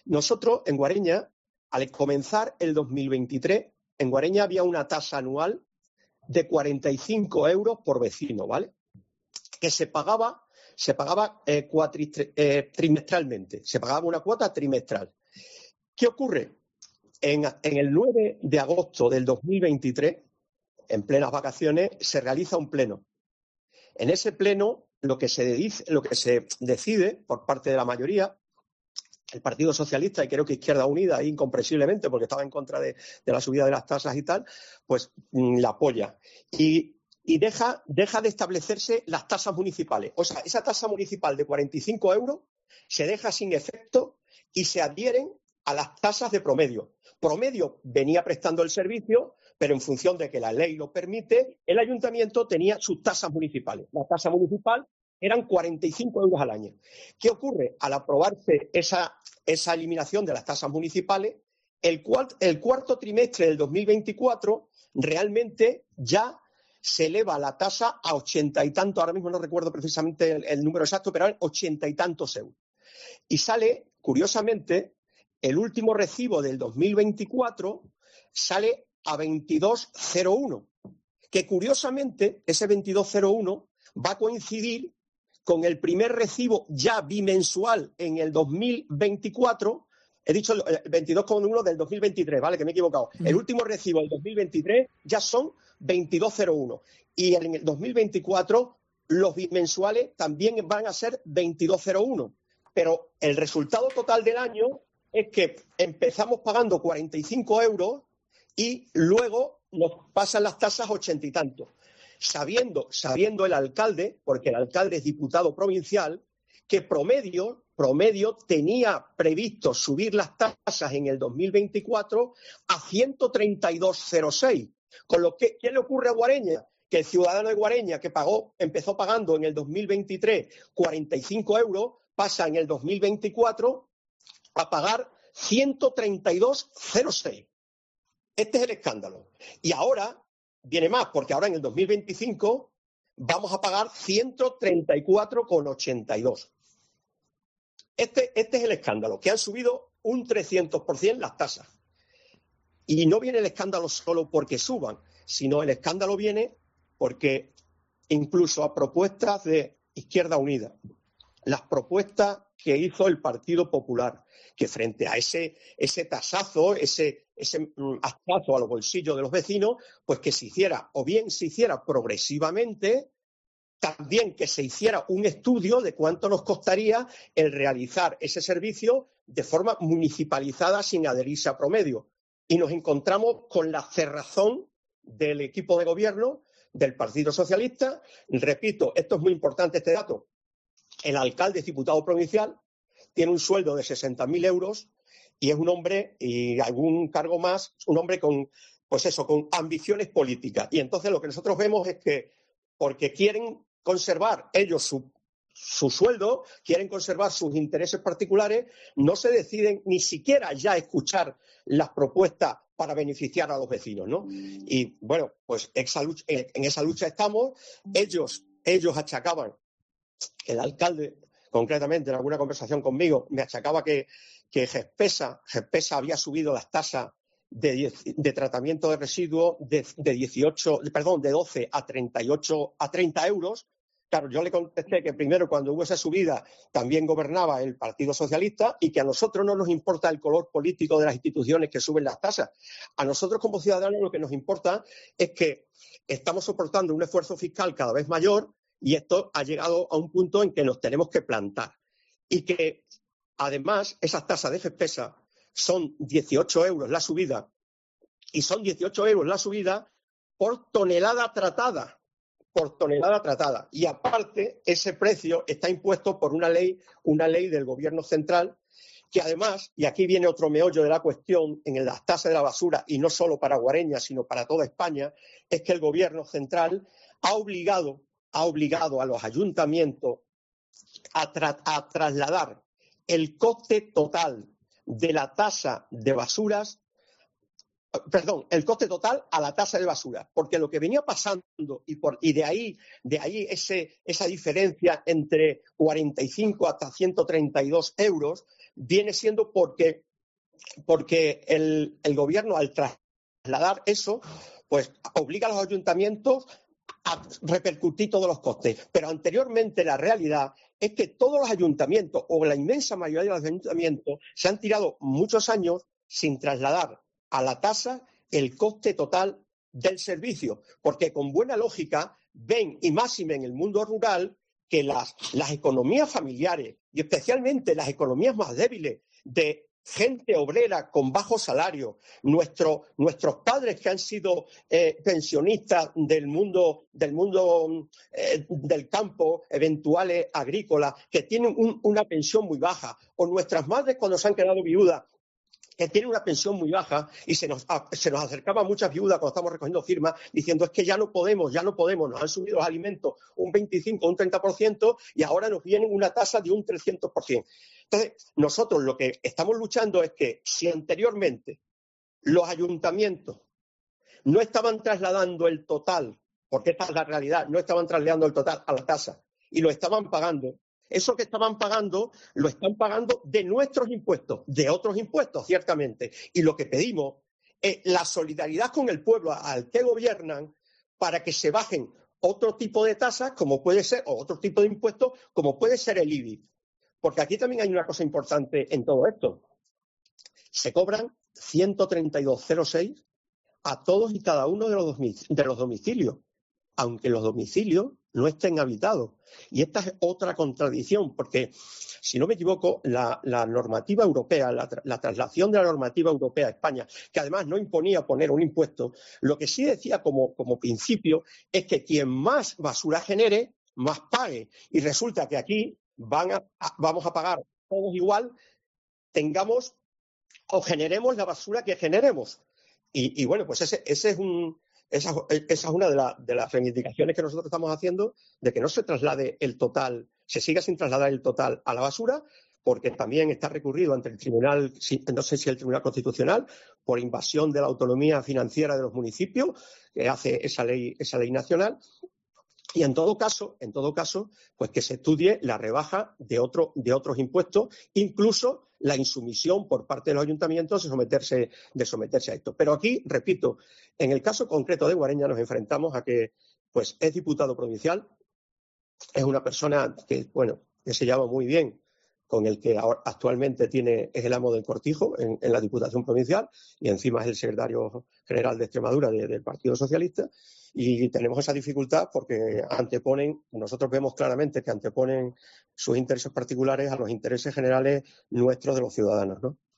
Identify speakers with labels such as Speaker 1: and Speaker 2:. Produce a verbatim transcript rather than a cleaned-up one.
Speaker 1: Nosotros, en Guareña, al comenzar el dos mil veintitrés, en Guareña había una tasa anual de cuarenta y cinco euros por vecino, ¿vale? Que se pagaba, se pagaba eh, cuatri, eh, trimestralmente, se pagaba una cuota trimestral. ¿Qué ocurre? En, en el nueve de agosto del dos mil veintitrés, en plenas vacaciones, se realiza un pleno. En ese pleno, lo que se dice, lo que se decide por parte de la mayoría, el Partido Socialista y creo que Izquierda Unida, incomprensiblemente, porque estaba en contra de, de la subida de las tasas y tal, pues mmm, la apoya. Y, y deja, deja de establecerse las tasas municipales. O sea, esa tasa municipal de cuarenta y cinco euros se deja sin efecto y se adhieren a las tasas de promedio. Promedio venía prestando el servicio, pero en función de que la ley lo permite, el ayuntamiento tenía sus tasas municipales. La tasa municipal eran cuarenta y cinco euros al año. ¿Qué ocurre? Al aprobarse esa, esa eliminación de las tasas municipales, el, cuart, el cuarto trimestre del dos mil veinticuatro realmente ya se eleva la tasa a ochenta y tantos, ahora mismo no recuerdo precisamente el, el número exacto, pero eran ochenta y tantos euros. Y sale, curiosamente, el último recibo del dos mil veinticuatro sale a veintidós cero uno, que curiosamente ese veintidós cero uno va a coincidir con el primer recibo ya bimensual en el dos mil veinticuatro, he dicho el veintidós coma uno del dos mil veintitrés, ¿vale? Que me he equivocado. Mm. El último recibo del dos mil veintitrés ya son veintidós cero uno y en el dos mil veinticuatro los bimensuales también van a ser veintidós cero uno, pero el resultado total del año es que empezamos pagando cuarenta y cinco euros y luego nos pasan las tasas ochenta y tantos. Sabiendo, sabiendo el alcalde, porque el alcalde es diputado provincial, que promedio, promedio tenía previsto subir las tasas en el dos mil veinticuatro a ciento treinta y dos coma cero seis. Con lo que, ¿qué le ocurre a Guareña? Que el ciudadano de Guareña, que pagó, empezó pagando en el dos mil veintitrés cuarenta y cinco euros, pasa en el dos mil veinticuatro a pagar ciento treinta y dos coma cero seis. Este es el escándalo. Y ahora viene más, porque ahora en el dos mil veinticinco vamos a pagar ciento treinta y cuatro coma ochenta y dos. Este, este es el escándalo, que han subido un trescientos por ciento las tasas. Y no viene el escándalo solo porque suban, sino el escándalo viene porque incluso a propuestas de Izquierda Unida, las propuestas que hizo el Partido Popular, que frente a ese, ese tasazo, ese, ese hachazo a los bolsillos de los vecinos, pues que se hiciera, o bien se hiciera progresivamente, también que se hiciera un estudio de cuánto nos costaría el realizar ese servicio de forma municipalizada sin adherirse a promedio. Y nos encontramos con la cerrazón del equipo de gobierno del Partido Socialista. Repito, esto es muy importante, este dato. El alcalde es diputado provincial, tiene un sueldo de sesenta mil euros y es un hombre, y algún cargo más, un hombre con, pues eso, con ambiciones políticas. Y entonces lo que nosotros vemos es que, porque quieren conservar ellos su, su sueldo, quieren conservar sus intereses particulares, no se deciden ni siquiera ya escuchar las propuestas para beneficiar a los vecinos, ¿no? Y bueno, pues esa lucha, en esa lucha estamos. Ellos, ellos achacaban, el alcalde, concretamente en alguna conversación conmigo, me achacaba que, que Gespesa, Gespesa había subido las tasas de, de tratamiento de residuos de, de dieciocho, perdón, de doce a treinta y ocho a treinta euros. Claro, yo le contesté que primero, cuando hubo esa subida, también gobernaba el Partido Socialista y que a nosotros no nos importa el color político de las instituciones que suben las tasas. A nosotros como ciudadanos lo que nos importa es que estamos soportando un esfuerzo fiscal cada vez mayor y esto ha llegado a un punto en que nos tenemos que plantar. Y que, además, esas tasas de Gespesa son dieciocho euros la subida y son dieciocho euros la subida por tonelada tratada. por tonelada tratada. Y aparte, ese precio está impuesto por una ley, una ley del Gobierno central, que además, y aquí viene otro meollo de la cuestión, en las tasas de la basura, y no solo para Guareña, sino para toda España, es que el Gobierno central ha obligado, ha obligado a los ayuntamientos a, tra- a trasladar el coste total de la tasa de basuras, perdón, el coste total a la tasa de basura, porque lo que venía pasando, y, por, y de ahí, de ahí ese, esa diferencia entre cuarenta y cinco hasta ciento treinta y dos euros, viene siendo porque, porque el, el gobierno, al trasladar eso, pues obliga a los ayuntamientos a repercutir todos los costes. Pero anteriormente la realidad es que todos los ayuntamientos, o la inmensa mayoría de los ayuntamientos, se han tirado muchos años sin trasladar a la tasa el coste total del servicio, porque con buena lógica ven, y máxime en el mundo rural, que las, las economías familiares, y especialmente las economías más débiles de gente obrera con bajo salario, nuestro, nuestros padres que han sido eh, pensionistas del mundo, del, mundo eh, del campo, eventuales agrícolas, que tienen un, una pensión muy baja, o nuestras madres cuando se han quedado viudas, que tienen una pensión muy baja, y se nos, se nos acercaban muchas viudas cuando estamos recogiendo firmas diciendo es que ya no podemos, ya no podemos, nos han subido los alimentos un veinticinco, un treinta por ciento y ahora nos viene una tasa de un trescientos por ciento. Entonces, nosotros lo que estamos luchando es que si anteriormente los ayuntamientos no estaban trasladando el total, porque esta es la realidad, no estaban trasladando el total a la tasa y lo estaban pagando, eso que estaban pagando lo están pagando de nuestros impuestos, de otros impuestos, ciertamente. Y lo que pedimos es la solidaridad con el pueblo al que gobiernan para que se bajen otro tipo de tasas, como puede ser, o otro tipo de impuestos, como puede ser el I B I. Porque aquí también hay una cosa importante en todo esto. Se cobran ciento treinta y dos coma cero seis a todos y cada uno de los, de los domicilios, aunque los domicilios no estén habitados. Y esta es otra contradicción, porque, si no me equivoco, la, la normativa europea, la, la traslación de la normativa europea a España, que además no imponía poner un impuesto, lo que sí decía como, como principio es que quien más basura genere, más pague. Y resulta que aquí van a, a, vamos a pagar todos igual, tengamos o generemos la basura que generemos. Y, y bueno, pues ese, ese es un... Esa, esa es una de, la, de las reivindicaciones que nosotros estamos haciendo, de que no se traslade el total, se siga sin trasladar el total a la basura, porque también está recurrido ante el Tribunal, no sé si el Tribunal Constitucional, por invasión de la autonomía financiera de los municipios, que hace esa ley, esa ley nacional. Y en todo caso, en todo caso, pues que se estudie la rebaja de, otro, de otros impuestos, incluso la insumisión por parte de los ayuntamientos de someterse, de someterse a esto. Pero aquí, repito, en el caso concreto de Guareña nos enfrentamos a que pues, es diputado provincial, es una persona que, bueno, que se llama muy bien, con el que ahora, actualmente tiene, es el amo del Cortijo en, en la Diputación Provincial y encima es el secretario general de Extremadura de, del Partido Socialista. Y tenemos esa dificultad porque anteponen, nosotros vemos claramente que anteponen sus intereses particulares a los intereses generales nuestros de los ciudadanos, ¿no?